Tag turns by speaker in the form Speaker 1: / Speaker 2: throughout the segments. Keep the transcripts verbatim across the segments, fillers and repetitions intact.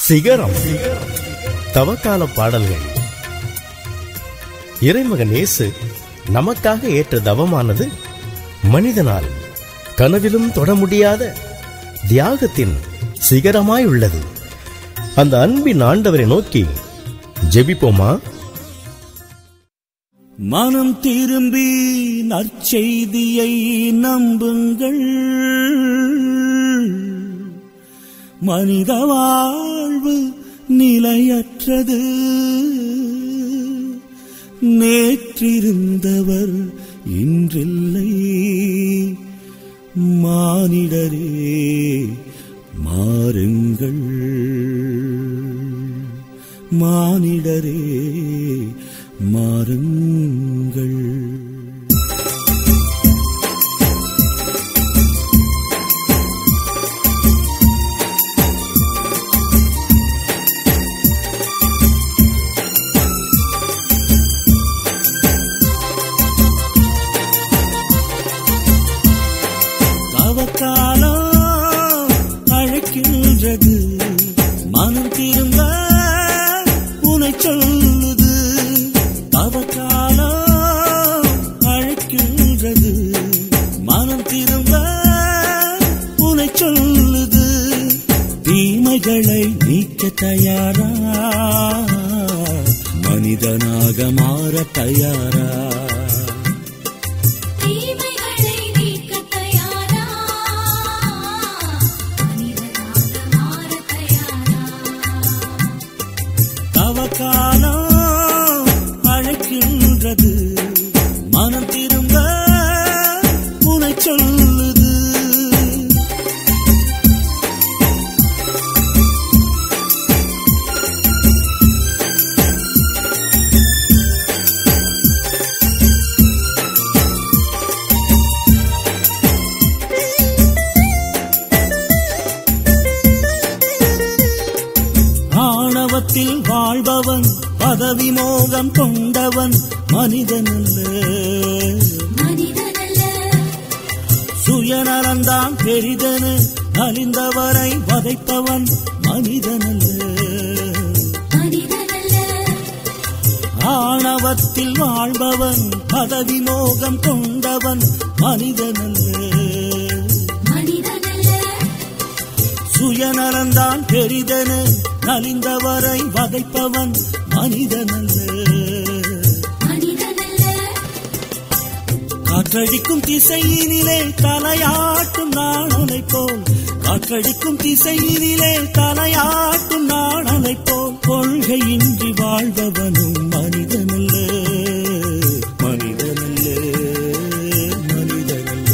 Speaker 1: சிகரம் தவக்கால பாடல்கள். இறைமகன் இயேசு நமக்காக ஏற்ற தவமானது மனிதனால் கனவிலும் தொட முடியாத தியாகத்தின் சிகரமாய் உள்ளது. அந்த அன்பின் ஆண்டவரை நோக்கி ஜெபிப்போமா?
Speaker 2: மனம் திரும்பி நற்செய்தியை நம்புங்கள், மனித வாழ்வு நிலையற்றது, நேற்றிருந்தவர் இன்றில்லை, மானிடரே மாறுங்கள், மானிடரே மாறுங்கள். தவக்காலம் அழைக்கின்றது, மனம் திரும்ப உனை சொல்லுது. தவக்காலம் அழைக்கின்றது, மனம் திரும்ப உனை சொல்லுது. தீமைகளை நீக்க தயாரா, மனிதனாக மாற தயாரா? தவக்காலம் அழைக்கின்றது, மனம் திரும்ப உனை சொல்லுது. ஆணவத்தில் வாழ்பவன், பதவி மோகம் கொண்டவன் மனிதனல்ல, சுயநலந்தான் பெரிதென நலிந்தவரை வதைப்பவன் மனிதனல்ல. ஆணவத்தில் வாழ்பவன், பதவி மோகம் கொண்டவன் மனிதனல்ல, சுயநலந்தான் பெரிதென நலிந்தவரை வதைப்பவன் மனிதனல்ல. காற்றடிக்கும் திசையினிலே தலையாட்டும் நாணலை போல், காற்றடிக்கும் திசையினிலே தலையாட்டும் நாணலை போல், கொள்கையின்றி வாழ்பவனும் மனிதனல்ல, மனிதனல்ல, மனிதனல்ல,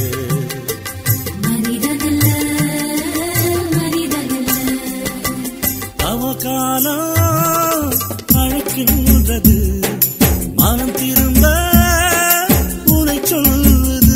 Speaker 2: மனிதனல்ல. தவக்காலம் அழைக்கின்றது, மனம் திரும்ப உனை சொல்லுது.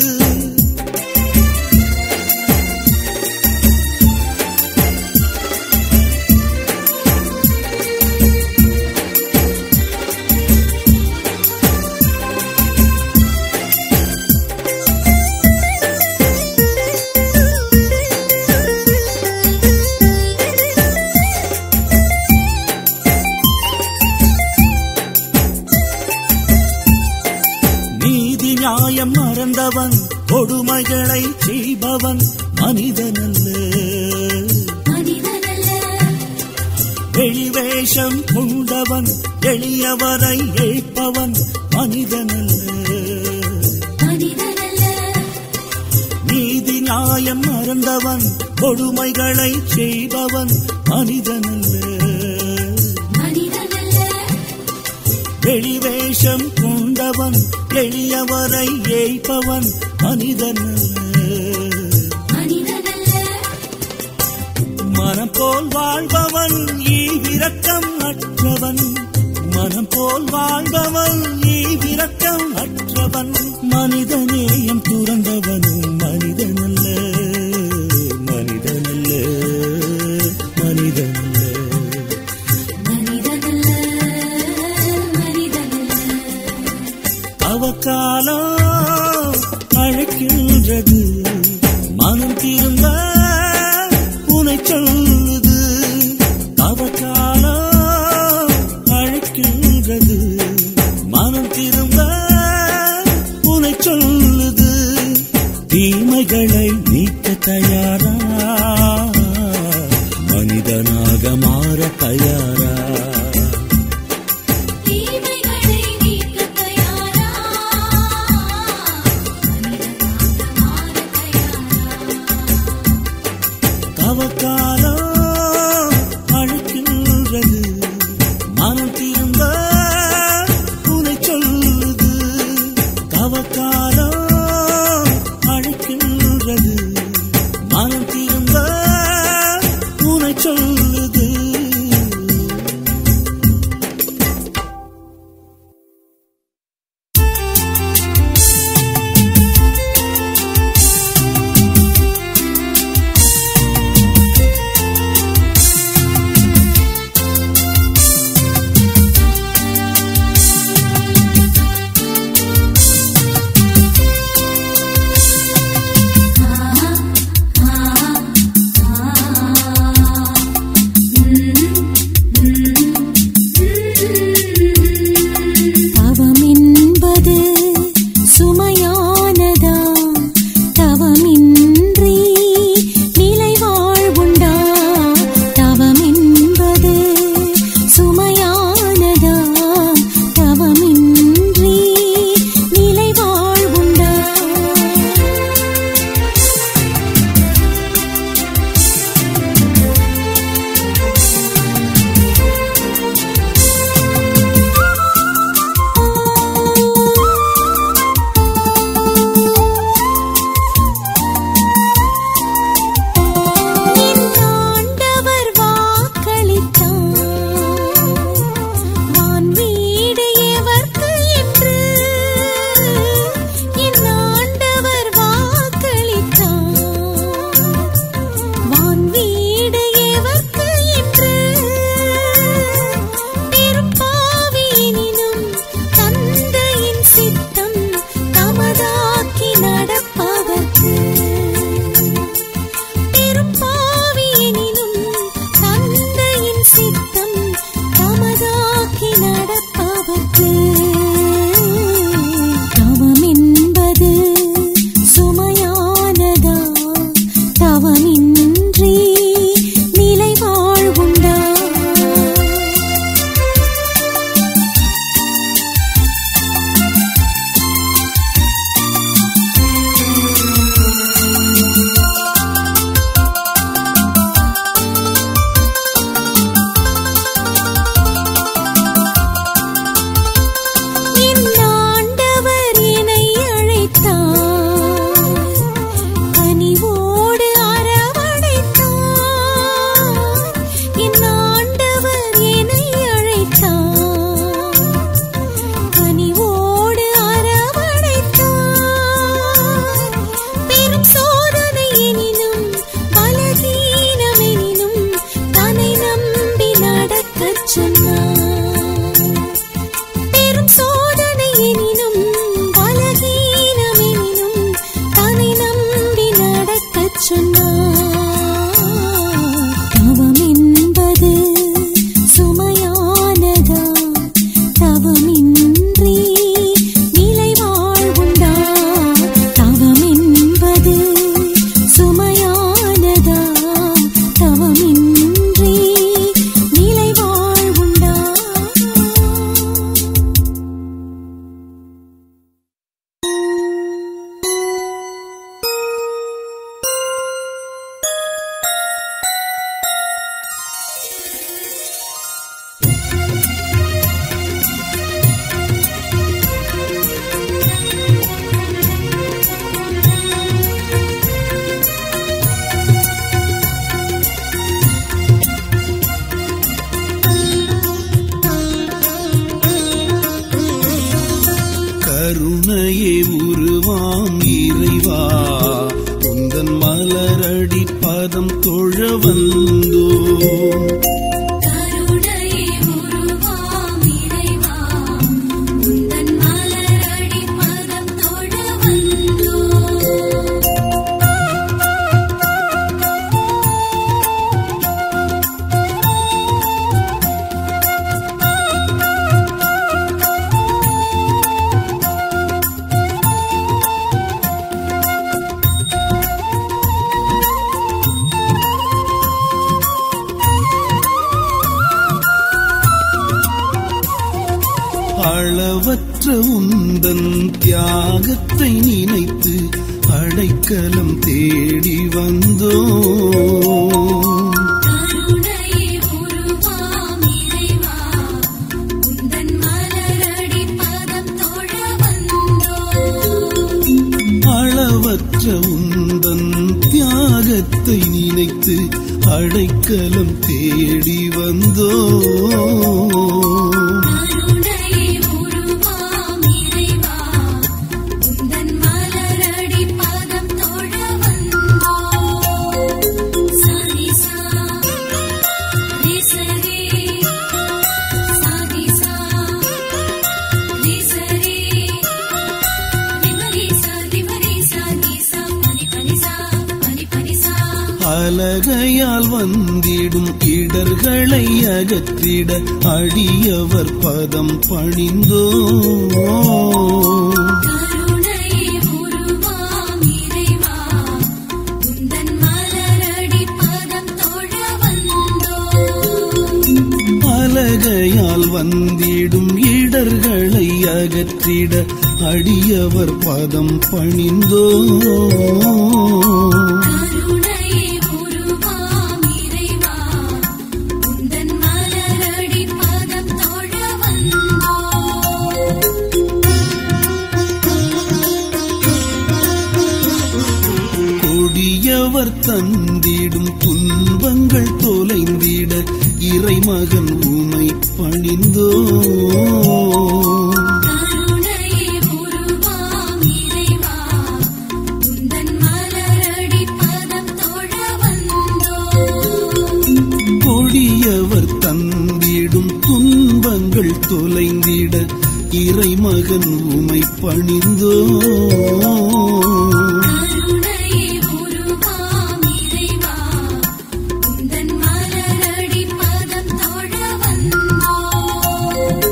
Speaker 2: நியாயம் மறந்தவன், கொடுமைகளை செய்பவன் மனிதனல்ல, வெளிவேஷம் கொண்டவன், எளியவரை ஏற்பவன் மனிதனல்ல. நீதி நியாயம் மறந்தவன், கொடுமைகளை செய்பவன் மனிதனல்ல, வெளிவேஷம் கொண்டவன், எளியவரை ஏய்ப்பவன் மனிதனல்ல. மனம் போல் வாழ்பவன் ஈவிரக்கம் அற்றவன், மனம் போல் வாழ்பவன் ஈவிரக்கம் அற்றவன், மனிதநேயம் துறந்தவனும் மனிதனல்ல, மனிதனல்ல, மனிதனல்ல. தவக்காலம் அழைக்கின்றது, மனம் திரும்ப உனை சொல்லுது. தீமைகளை நீக்க தயாரா, மனிதனாக மாற தயாரா?
Speaker 3: தீமைகளை நீக்க தயாரா, மனிதனாக மாற தயாரா?
Speaker 2: தவக்காலம் அழைக்கின்றது, மனம் திரும்ப உனை சொல்லுது. தவக்காலம் அழைக்கின்றது, மனம் திரும்ப உனை சொல்லுது. கருணையே உருவாம் இறைவா, உந்தன் மலரடி பதம் தொழ வந்தோம்.
Speaker 3: கருணையே உருவாம் இறைவா, உந்தன் மலரடி பதம் தொழ வந்தோம்.
Speaker 2: உந்தன் தியாகத்தை நினைத்து அடைக்கலம் தேடி வந்தோம்.
Speaker 3: கருணையே உருவாம் இறைவா, உந்தன் மலரடி பதம் தொழ வந்தோம்.
Speaker 2: அளவற்ற உந்தன் தியாகத்தை நினைத்து அடைக்கலம் தேடி வந்தோம்.
Speaker 3: கருணையே உருவாம் இறைவா, உந்தன் மலரடி பதம் தொழ வந்தோம். சாதிசா ரிசரி சாதிசா ரிசரி ரிமரிசா ரிமரிசா நிசா பனி பனிசா பனி பனிசா.
Speaker 2: அலகையால் வந்திடும் இடர்களை அகற்றிட அடியவர் பதம் பணிந்தோம்.
Speaker 3: கருணையே உருவாம் இறைவா, உந்தன் மலரடி பதம் தொழ வந்தோம்.
Speaker 2: அலகையால் வந்திடும் இடர்களை அகற்றிட அடியவர் பதம் பணிந்தோம்.
Speaker 3: கருணையே உருவாம் இறைவா, உந்தன் மலரடி பதம் தொழ வந்தோம்.
Speaker 2: கொடியவர் தந்திடும் துன்பங்கள் தொலைந்திட இறைமகன் உமை பணிந்தோம்.
Speaker 3: கருணையே உருவாம் இறைவா, உந்தன் மலரடி பதம் தொழ வந்தோம்.
Speaker 2: கொடியவர் தந்திடும் துன்பங்கள் தொலைந்திட இறைமகன் உமை பணிந்தோம்.
Speaker 3: கருணையே உருவாம் இறைவா, உந்தன் மலரடி பதம் தொழ வந்தோம்.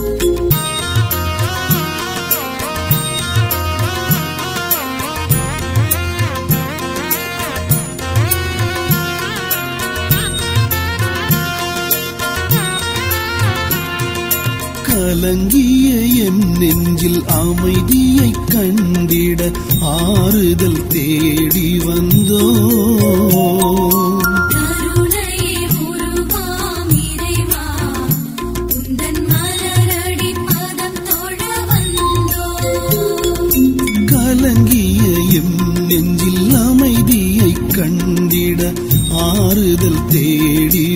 Speaker 2: கலங்கிய என் நெஞ்சில் அமைதியை கண்டிட ஆறுதல் தேடி வந்தோம்.
Speaker 3: கருணையே உருவாம் இறைவா, உந்தன் மலரடி பதம் தொழ வந்தோம்.
Speaker 2: கலங்கிய எம் நெஞ்சில் அமைதியை கண்டிட ஆறுதல் தேடி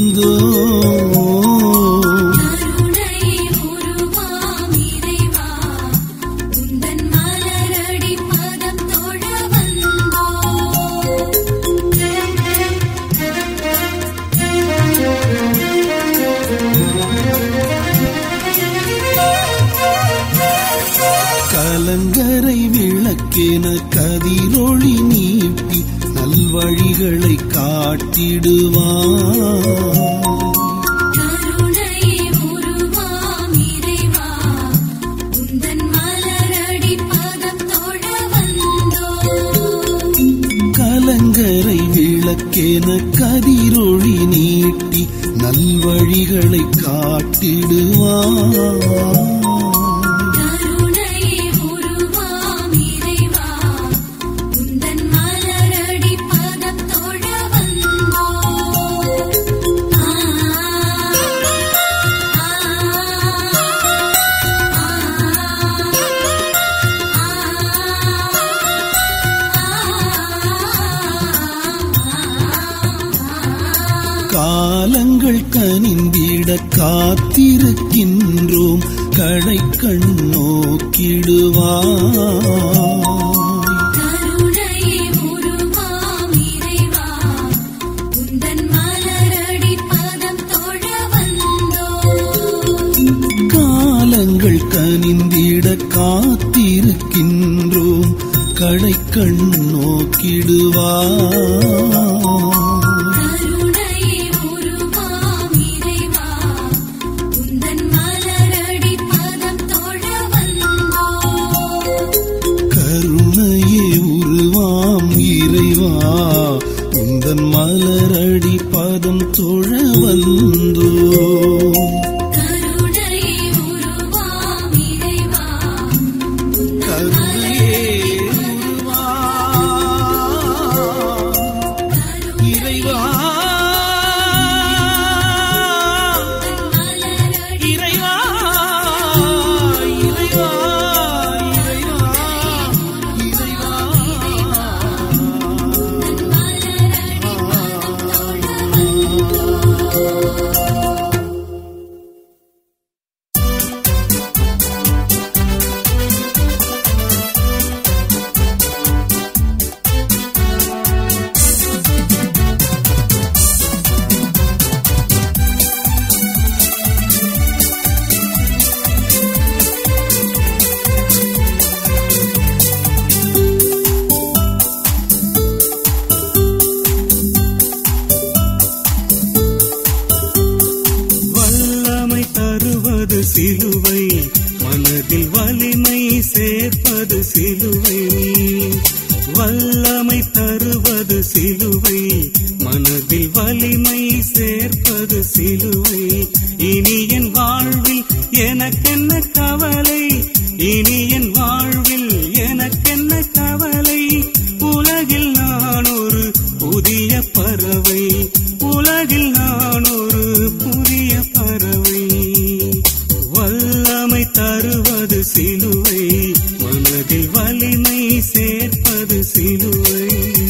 Speaker 2: வந்தோம்.
Speaker 3: கருணையே உருவாம் இறைவா, உந்தன் மலரடி பதம் தொழ வந்தோம்.
Speaker 2: கலங்கரை விளக்கென கதிரொளி நீட்டி நல்வழிகளை காட்டிடுவார்.
Speaker 3: கருணையே உருவாம் இறைவா, உந்தன் மலரடி பதம் தொழ வந்தோம்.
Speaker 2: கலங்கரை விளக்கென கதிரொளி நீட்டி நல்வழிகளை காட்டிடுவார்.
Speaker 3: கருணையே உருவாம் இறைவா, உந்தன் மலரடி பதம் தொழ வந்தோம். ஆ
Speaker 2: காலங்கள் கனிந்திட காத்திருக்கின்றோம் கடை கண்ணோக்கிடுவார்.
Speaker 3: கருணையே உருவாம் இறைவா, உந்தன் மலரடி பதம் தொழ வந்தோம்.
Speaker 2: காலங்கள் கனிந்திட காத்திருக்கின்றோம் கடை கண்ணோக்கிடுவார்.
Speaker 3: கருணையே உருவாம் இறைவா, உந்தன் மலரடி பதம் தொழ வந்தோம்.
Speaker 2: கருணையே உருவாம் இறைவா உந்தன் மலரடி பதம் தொழ வந்தோம்.
Speaker 3: கருணையே உருவாம் இறைவா,
Speaker 4: வல்லமை தருவது சிலுவை, மனதில் வலிமை சேர்ப்பது சிலுவை. இனி என் வாழ்வில் எனக்கென்ன கவலை, இனி என் வாழ்வில் எனக்கென்ன கவலை. உலகில் நான் ஒரு புதிய பறவை, உலகில் நான் ஒரு புதிய பறவை. வல்லமை தருவது சிலுவை, மனதில் வலிமை சேர்ப்பது சிலுவை.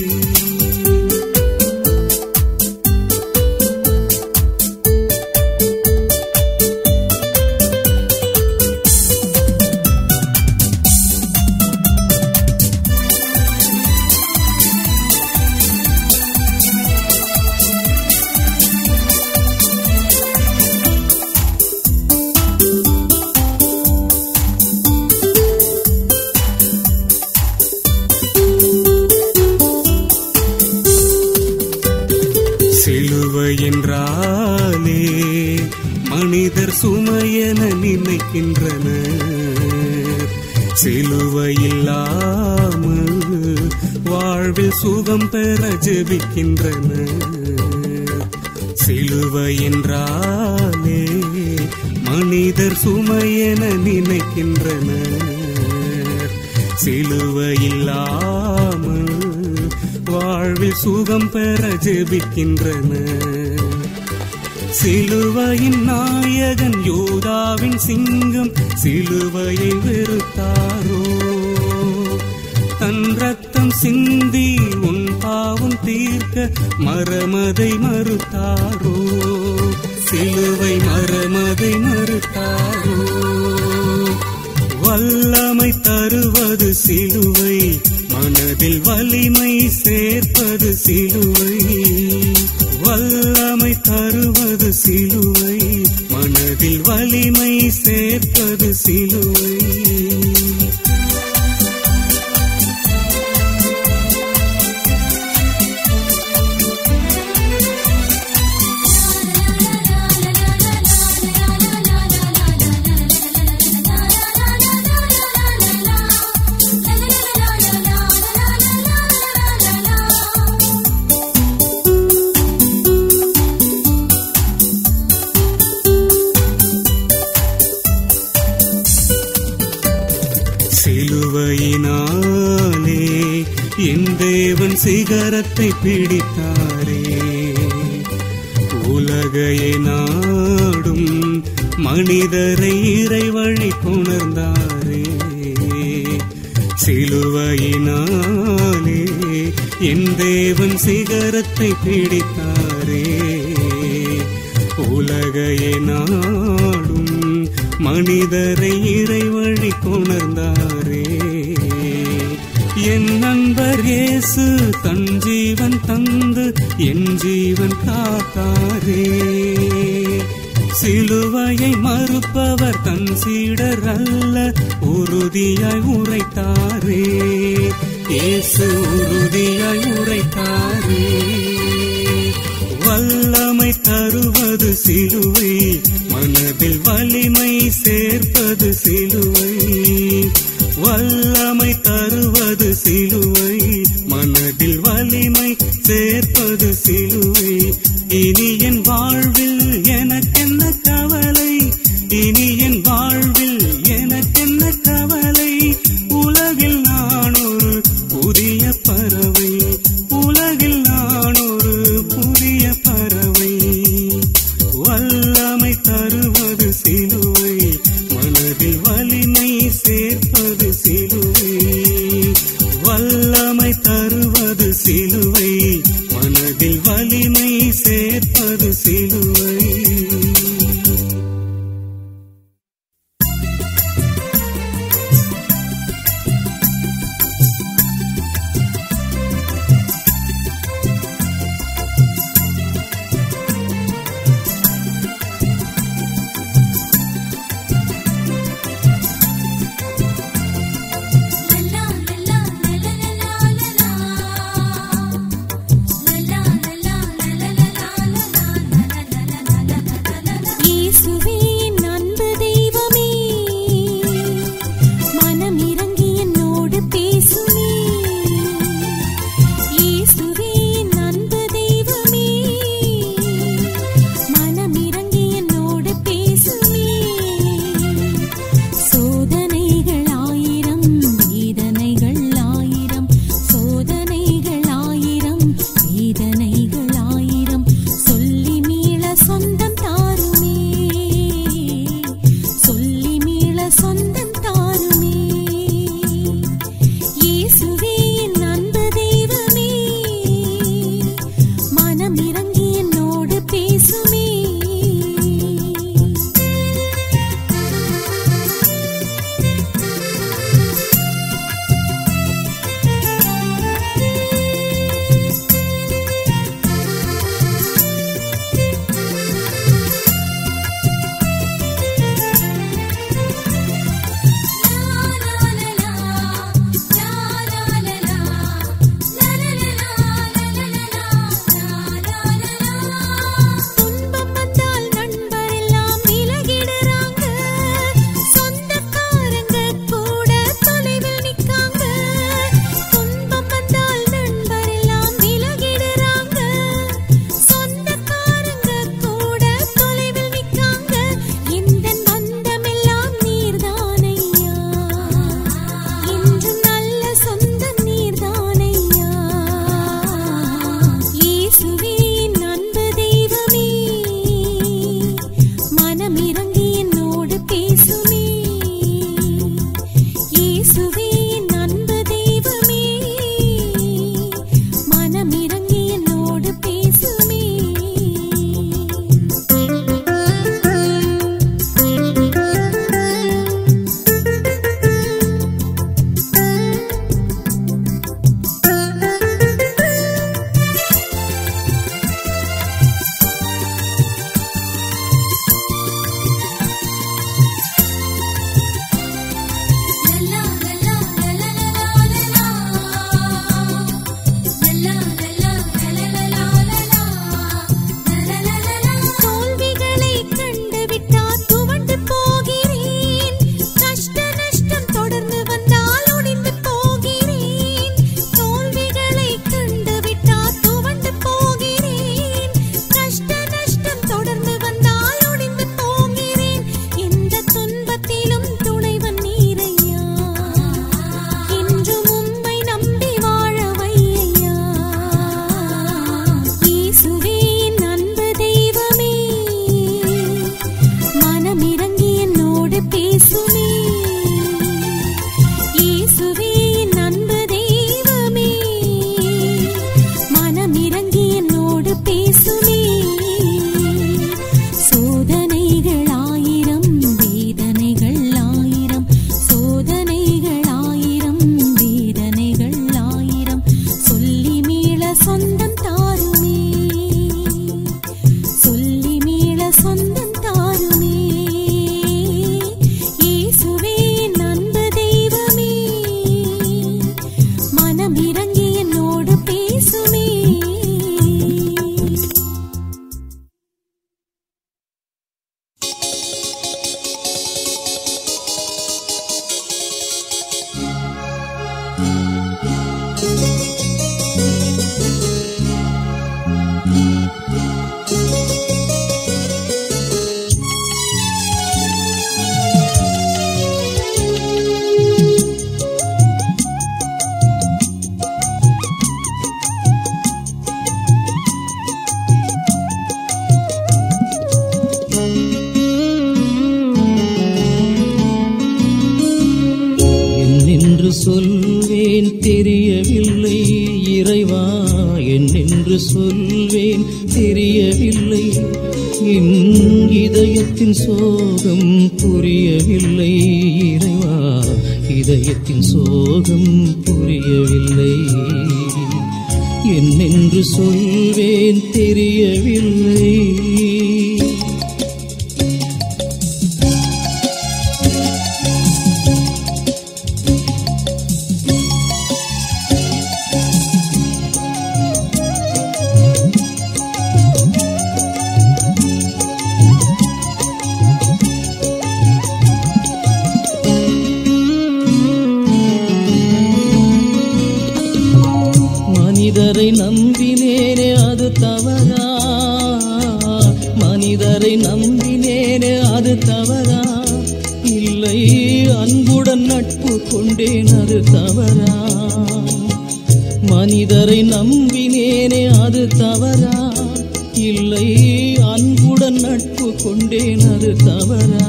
Speaker 4: என்றாலே மனிதர் சுமையென நினைக்கின்றனர், சிலுவை இல்லாமல் வாழ்வில் சுகம் பெற ஜெபிக்கின்றனர். சிலுவை என்றாலே மனிதர் சுமையென நினைக்கின்றனர், சிலுவை இல்லாமல் வாழ்வில் சுகம் பெற ஜெபிக்கின்றனர். சிலுவையின் நாயகன் யூதாவின் சிங்கம் சிலுவையை வெறுத்தாரோ, தன் ரத்தம் சிந்தி உன் பாவம் தீர்க்க மரமதை மறுத்தாரோ, சிலுவை மரமதை மறுத்தாரோ. வல்லமை தருவது சிலுவை, மனதில் வலிமை சேர்ப்பது சிலுவை. வல்லமை தருவது சிலுவை, மனதில் வலிமை சேர்ப்பது சிலுவை. சிலுவையினாலே என் தேவன் சிகரத்தை பிடித்தாரே, உலகையை நாடும் மனிதரை இறைவழி கொணர்ந்தாரே. சிலுவையினாலே என் தேவன் சிகரத்தை பிடித்தாரே, உலகையை நாடும் மனிதரை இறைவழி கொணர்ந்தாரே. என் நண்பர் இயேசு தன் ஜீவன் தந்து என் ஜீவன் காத்தாரே, சிலுவையை மறுப்பவர் தன் சீடர் அல்ல உறுதியாய் உரைத்தாரே, இயேசு உறுதியாய் உரைத்தாரே. வல்லமை தருவது சிலுவை, மனதில் வலிமை சேர்ப்பது சிலுவை. வல்லமை தருவது சிலுவை, மனதில் வலிமை சேர்ப்பது சிலுவை. இனி என் வாழ்வில் எனக்கென்ன கவலை, இனி என் வாழ்வில் எனக்கென்ன கவலை. உலகில் நான் ஒரு புதிய பறவை, உலகில் நான் ஒரு புதிய பறவை. வல்லமை தருவது சிலுவை, மனதில் வலிமை சேர்ப்பது சிலுவை. வல்லமை தருவது சிலுவை, மனதில் வலிமை சேர்ப்பது சிலுவை.
Speaker 3: சொந்தம் தாருமே, சொல்லி மீள சொந்தம் தாருமே. இயேசுவே என் அன்பு தெய்வமே, மனம் இறங்கி என்னோடு பேசுமே.
Speaker 5: சொல்வேன் தெரியவில்லை இறைவா, என்னென்று சொல்வேன் தெரியவில்லை. என் இதயத்தின் சோகம் புரியவில்லை இறைவா, இதயத்தின் சோகம் புரியவில்லை. என்னென்று சொல்வேன் தெரியவில்லை. மனிதரை நம்பினேனே அது தவறா, மனிதரை நம்பினேனே அது தவறா, இல்லை அன்புடன் நட்பு கொண்டேன் அது தவறா. மனிதரை நம்பினேனே அது தவறா, இல்லை அன்புடன் நட்பு கொண்டேன் அது தவறா.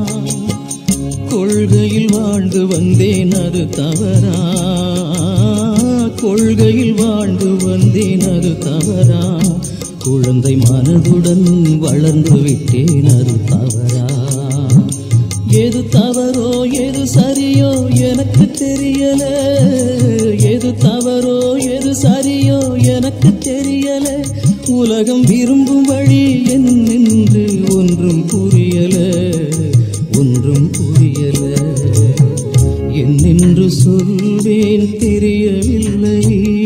Speaker 5: கொள்கையில் வாழ்ந்து வந்தேன் அது தவறா, கொள்கையில் வாழ்ந்து வந்தேன் அது தவறா. குழந்தை மனதுடன் வளர்ந்து விட்டேன் அது தவறா. எது தவறோ எது சரியோ எனக்கு தெரியல, எது தவறோ எது சரியோ எனக்கு தெரியல. உலகம் விரும்பும் வழி என்னென்று ஒன்றும் புரியல, ஒன்றும் புரியல. என்னென்று சொல்வேன் தெரியவில்லை.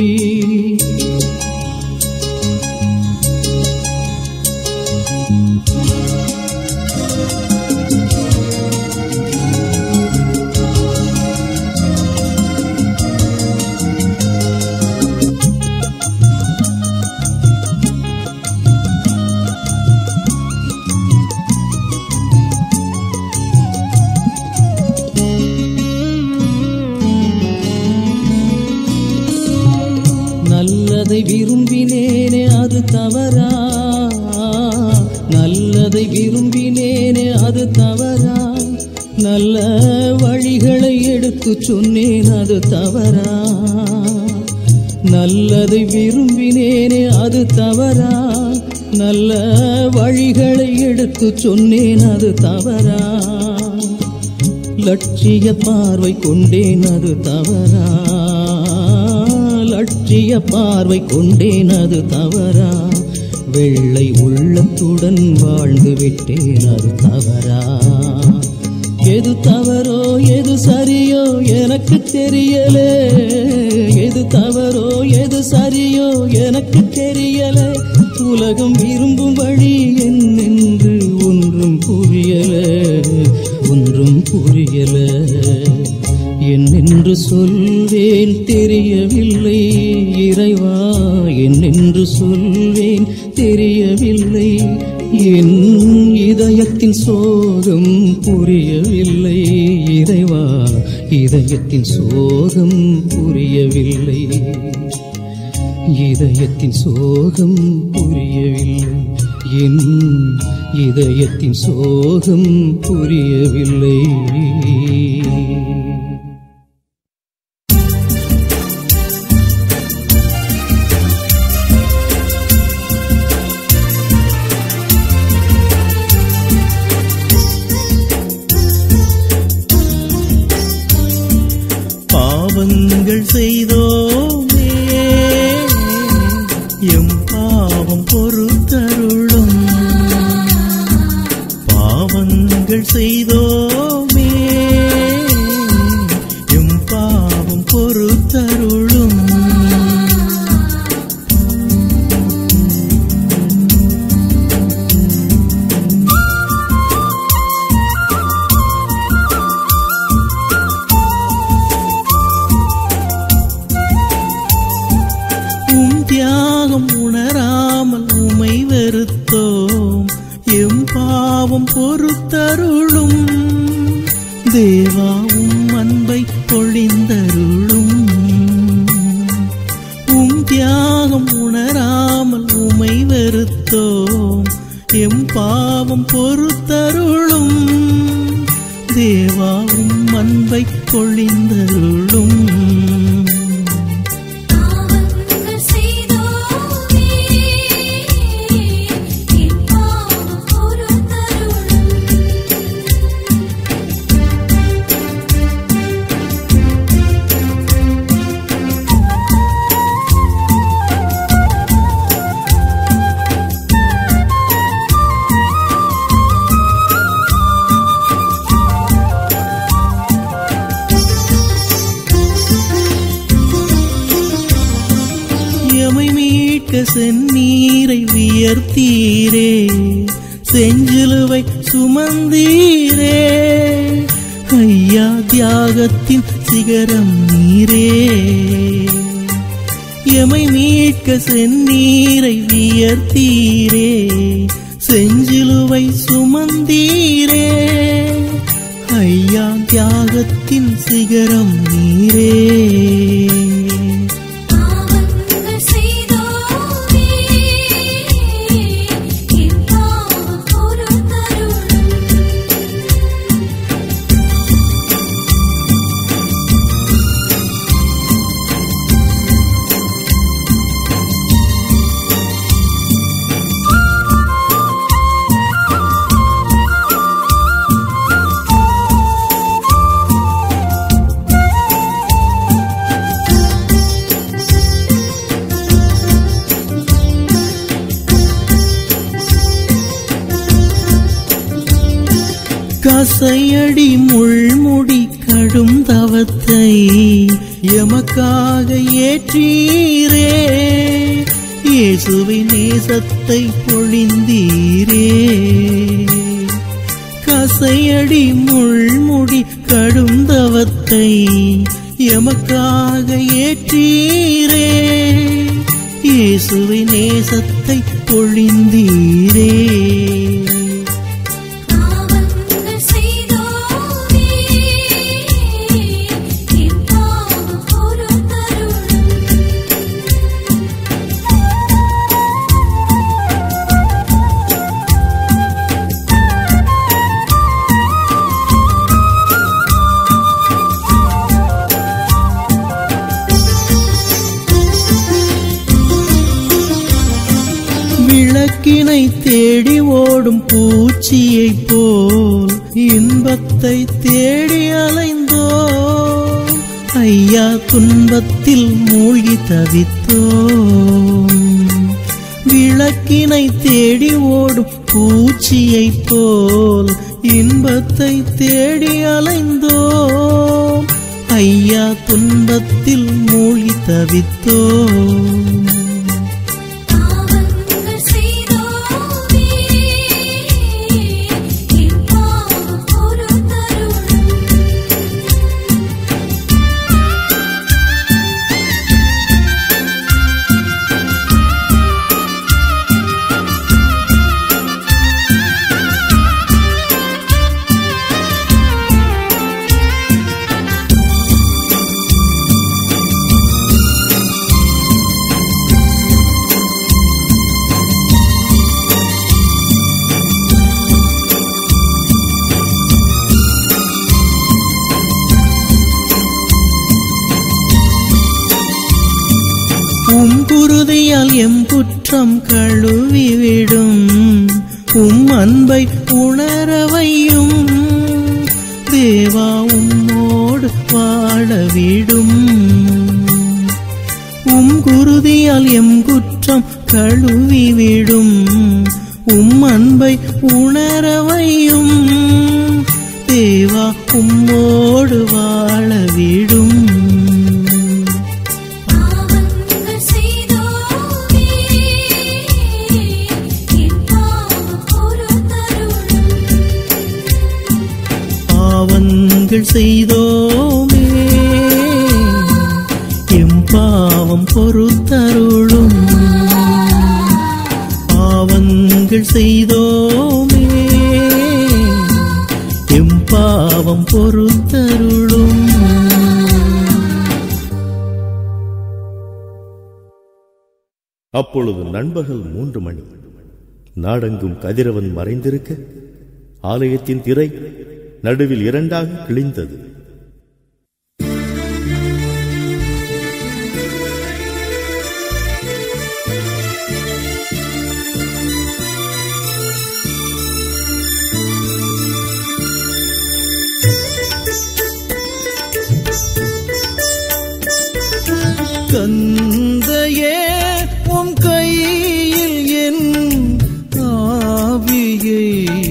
Speaker 5: நல்லதை விரும்பினேனே அது தவறா, நல்லதை விரும்பினேனே அது தவறா. நல்ல வழிகளை எடுத்து சொன்னேன் அது தவறா. நல்லதை விரும்பினேனே அது தவறா, நல்ல வழிகளை எடுத்து சொன்னேன் அது தவறா. லட்சிய பார்வை கொண்டேன் அது தவறா, லட்சிய பார்வை கொண்டேன் அது தவறா. வெள்ளை உள்ளத்துடன் வாழ்ந்து விட்டேன் அது தவறா. எது தவறோ எது சரியோ எனக்கு தெரியல, எது தவறோ எது சரியோ எனக்கு தெரியல. உலகம் விரும்பும் வழி என்னென்று ஒன்றும் புரியல, ஒன்றும் புரியல. என்னென்று சொல்வேன் தெரியவில்லை இறைவா, என்னென்று சொல்வேன் தெரியவில்லை. என் இதயத்தின் சோகம் புரியவில்லை இறைவா, இதயத்தின் சோகம் புரியவில்லை, இதயத்தின் சோகம் புரியவில்லை. என் இதயத்தின் சோகம் புரியவில்லை.
Speaker 1: பாவங்கள் செய்தோமே
Speaker 5: தியாகம் உணராமல் உமை வெறுத்தோம், எம் பாவம் பொறுத்தருளும். தேவா உம் அன்பை பொழிந்தருளும். உம் தியாகம் உணராமல் உமை வெறுத்தோம், எம் பாவம் பொறுத்தருளும். தேவா உம் அன்பை பொழிந்தருளும்.
Speaker 3: பாவங்கள் செய்தோமே என் பாவம் பொறுத்தருளும்.
Speaker 5: எமை மீட்க செந்நீரை வியர்த்தீரே, செஞ்சிலுவை சுமந்தீரே. ஐயா தியாகத்தின் சிகரம் நீரே. எமை மீட்க செந்நீரை வியர்த்தீரே, செஞ்சிலுவை சுமந்தீரே. ஐயா தியாகத்தின் சிகரம் நீரே.
Speaker 3: பாவங்கள் செய்தோமே என் பாவம் பொறுத்தருளும்.
Speaker 5: கசையடி முள்முடி கடும் தவத்தை எமக்காக ஏற்றீரே. இயேசுவின் நேசத்தை பொழிந்தீரே. கசையடி முள்முடி கடும் தவத்தை எமக்காக ஏற்றீரே. இயேசுவின் நேசத்தை பொழிந்தீரே.
Speaker 3: பாவங்கள் செய்தோமே என் பாவம் பொறுத்தருளும்.
Speaker 5: விளக்கினை தேடி ஓடும் பூச்சியைப் போல் இன்பத்தை தேடி அலைந்தோம். ஐயா துன்பத்தில் மூழ்கி தவித்தோம். விளக்கினை தேடி ஓடும் பூச்சியைப் போல் இன்பத்தை தேடி அலைந்தோம். ஐயா துன்பத்தில் மூழ்கி தவித்தோம்.
Speaker 3: பாவங்கள் செய்தோமே என் பாவம் பொறுத்தருளும்.
Speaker 5: உம் குருதியால் எம் குற்றம் கழுவிவிடும். உம் அன்பை உணரவையும். தேவா உம்மோடு வாழவிடும். உம் குருதியால் எம் குற்றம் கழுவிவிடும். உம் அன்பை உணரவையும். தேவா உம்மோடு வாழவிடும்.
Speaker 3: பாவங்கள் செய்தோமே என் பாவம் பொறுத்தருளும்.
Speaker 5: பாவங்கள் செய்தோமே எம் பாவம் பொறு பொறுத்தருளும். பாவங்கள் செய்தோமே, எம் பாவம் பொறுத்தருளும்.
Speaker 1: அப்பொழுது நண்பகல் மூன்று மணி. நாடெங்கும் கதிரவன் மறைந்திருக்க ஆலயத்தின் திரை நடுவில் இரண்டாக கிழிந்தது.
Speaker 5: தந்தையே, உம் கையில் என் ஆவியை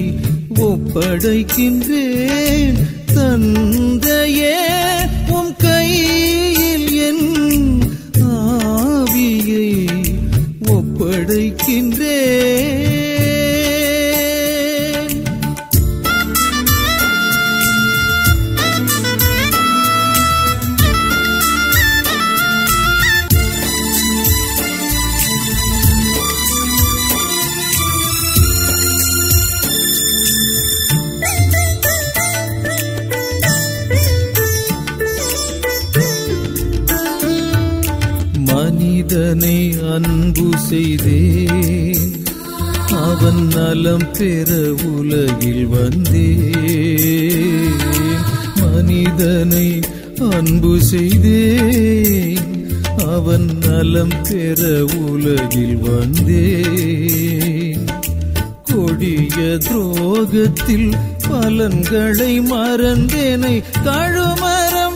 Speaker 5: ஒப்படைக்கின்றேன். தந்தையே, உம் கையில் என் ஆவியை ஒப்படைக்கின்றேன். மனிதனை அன்பு செய்தேன், அவன் நலம் பெற உலகில் வந்தேன். மனிதனை அன்பு செய்தேன், அவன் நலம் பெற உலகில் வந்தேன். கொடிய துரோகத்தில் பலன்களை மறந்தேனை கழுமரம்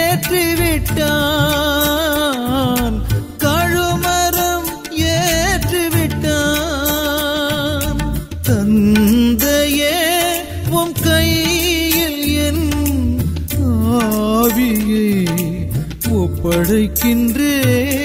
Speaker 5: ஏற்றிவிட்டான். கழுமரம் ஏற்றிவிட்டான். தந்தையே, உம் கையில் என் ஆவியை ஒப்படைக்கின்றேன்.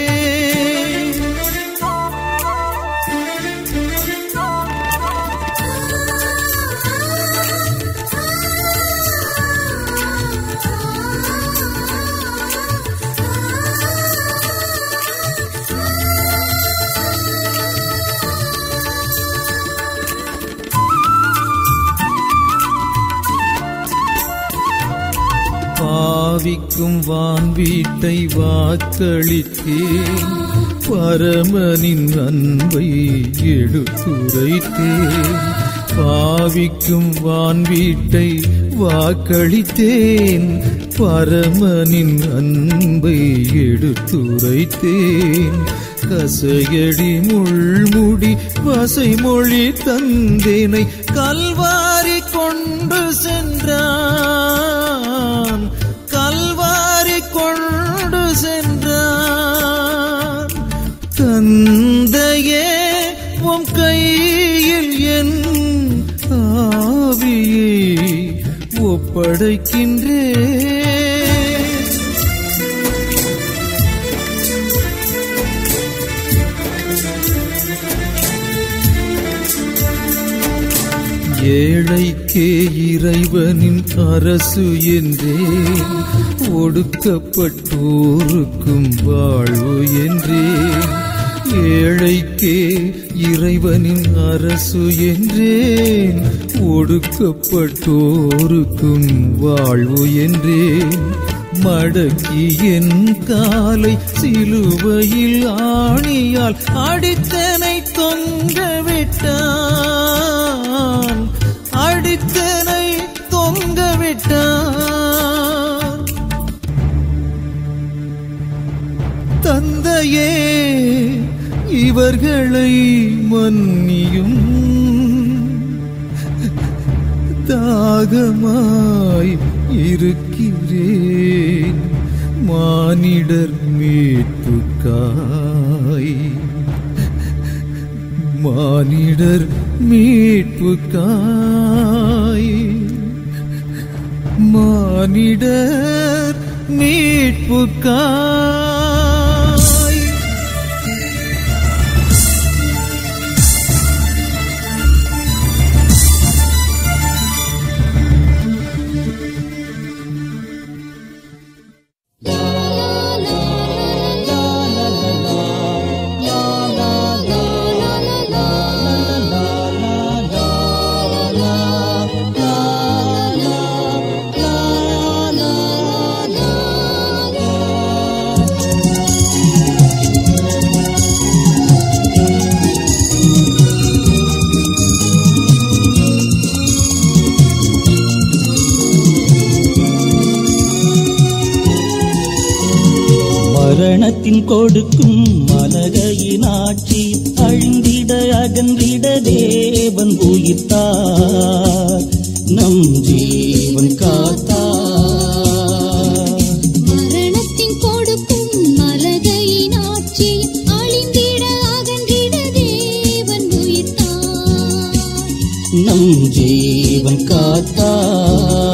Speaker 5: பாவிக்கும் வான் வீட்டை வாக்களித்தேன், பரமனின் அன்பை எடுத்துரைத்தேன். பாவிக்கும் வான் வீட்டை வாக்களித்தேன், பரமனின் அன்பை எடுத்துரைத்தேன். கசையடி முள்முடி வசைமொழி தந்தேனை கல்வாரி கொண்டு சென்றான். கல்வாரி கொண்டு சென்றான். தந்தையே, உம் கையில் என் ஆவியை ஒப்படைக்கின்றேன். ஏழைக்கே இறைவனின் அரசு என்றேன், ஒடுக்கப்பட்டோருக்கும் வாழ்வு என்றேன். ஏழைக்கே இறைவனின் அரசு என்றேன், ஒடுக்கப்பட்டோருக்கும் வாழ்வு என்றேன். மடக்கி என் காலை சிலுவையில் ஆணியால் அடித்தனை தொங்கவிட்டான். அடித்தனை தொங்கவிட்டான். தந்தையே, இவர்களை மன்னியும். தாகமாய் இருக்கிறேன், மானிடர் மீட்புக்காய். மானிடர் மீட்புக்காய். மானிடர் மீட்புக்காய்.
Speaker 6: la la la la la la கொடுக்கும் மலகையின் ஆட்சி அழிந்திட அகன்றிட தேவன் உயிர்த்தார், நம் ஜீவன் காத்தார்.
Speaker 3: மரணத்தின் கொடுக்கும் மலகையின் ஆட்சி அழிந்திட அகன்றிட தேவன் உயிர்த்தார்,
Speaker 6: நம் ஜீவன் காத்தார்.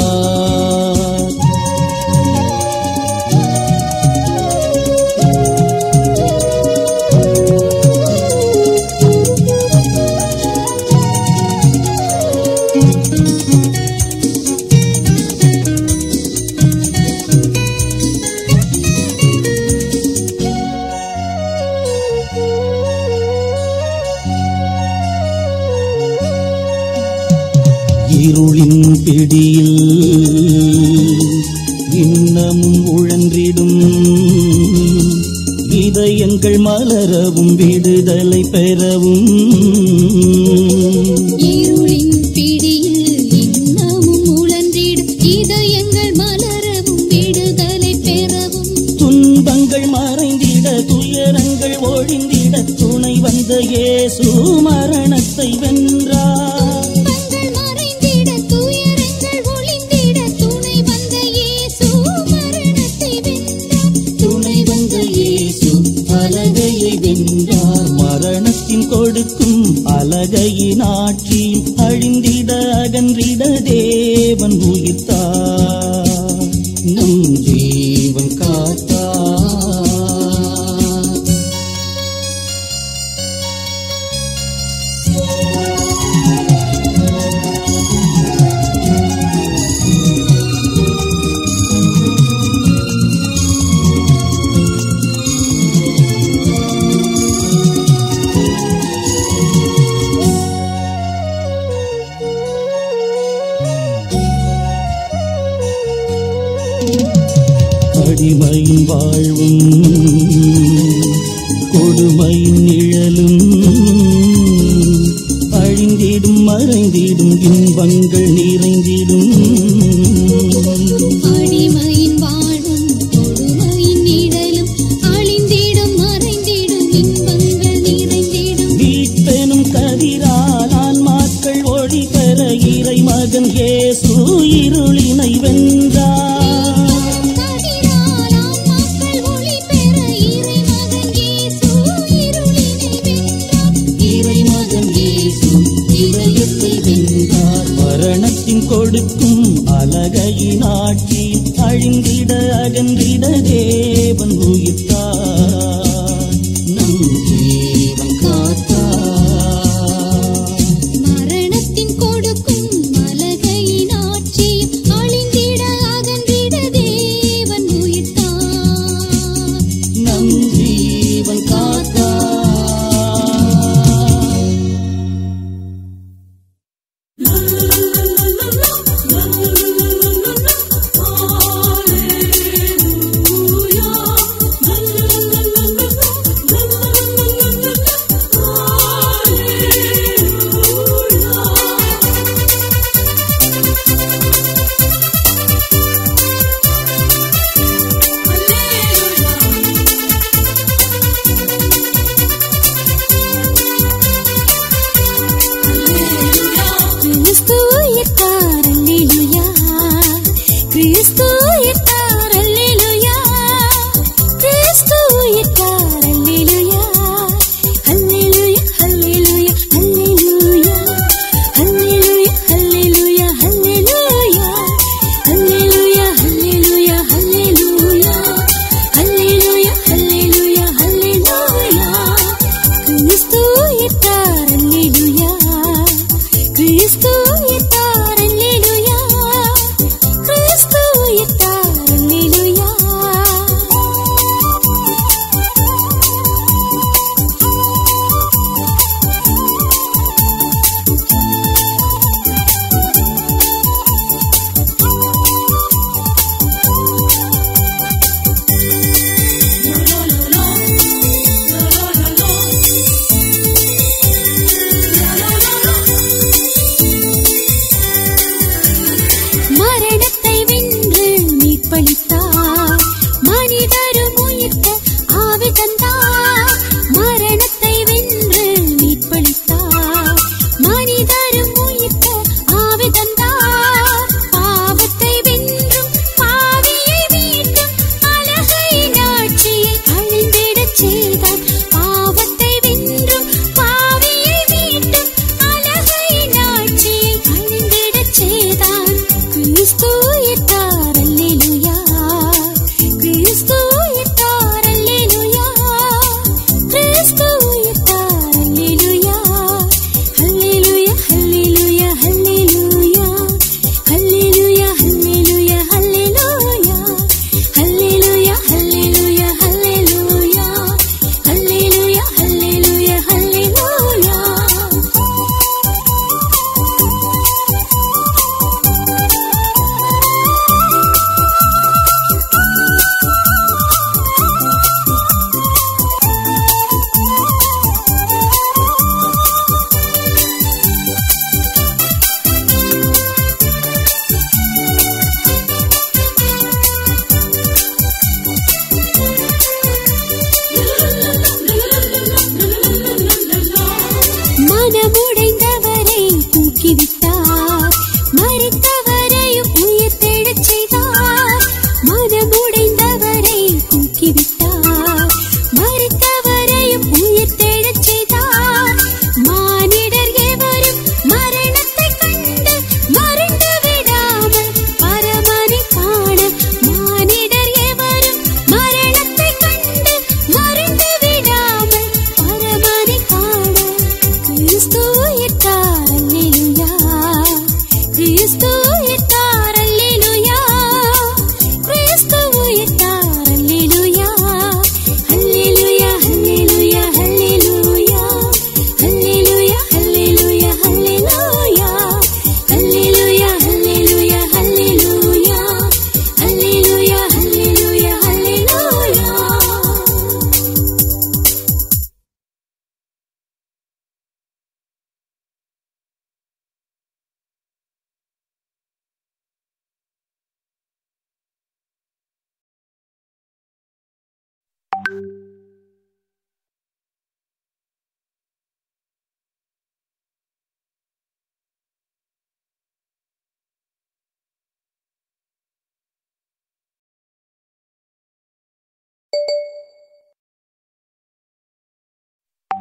Speaker 6: இருளின் பிடியில் இன்னமும் உழன்றிடும் இதயங்கள் மலரவும் விடுதலை பெறவும்.
Speaker 3: இருளின் பிடியில் இன்னமும் உழன்றிடும் இதயங்கள் மலரவும் விடுதலை பெறவும்.
Speaker 6: துன்பங்கள் மறைந்திட துயரங்கள் ஒழிந்திட துணை வந்த இயேசு மரணத்தை வென்றார். மரணத்தின் கொடுக்கும் அலகையின் ஆட்சி அழிந்திட அகன்றிட தேவன் உயிர்த்தார், நம் ஜீவன் காத்தார். அடிமையின் வாழ்வும் கொடுமையின் நிழலும் அழிந்திடும் மறைந்திடும் இன்பங்கள் நிறைந்திடும்.
Speaker 3: அடிமையின் வாழ்வும் கொடுமையின் நிழலும் அழிந்திடும் மறைந்திடும் இன்பங்கள் நிறைந்திடும்.
Speaker 6: மீட்பெனும் கதிரால் ஆன்மாக்கள் ஒளி பெற இறை மகன் இயேசு இருளினை வென்றார். மரணத்தின் கொடுக்கும் அலகையின் ஆட்சி அழிந்திட அகன்றிட தேவன் உயிர்த்தார், நம் ஜீவன் காத்தார்.
Speaker 3: மரணத்தின் கொடுக்கும் அலகையின் ஆட்சி அழிந்திட அகன்றிட தேவன் உயிர்த்தார்,
Speaker 6: நம் ஜீவன் காத்தார்.
Speaker 3: Hallelujah.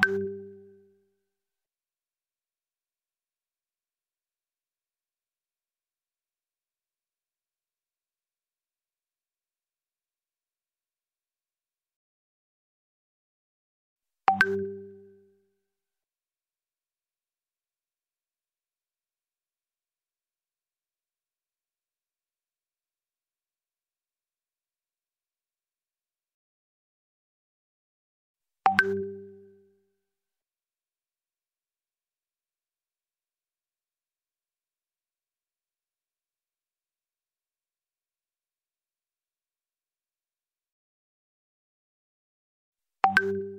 Speaker 7: Thank you. you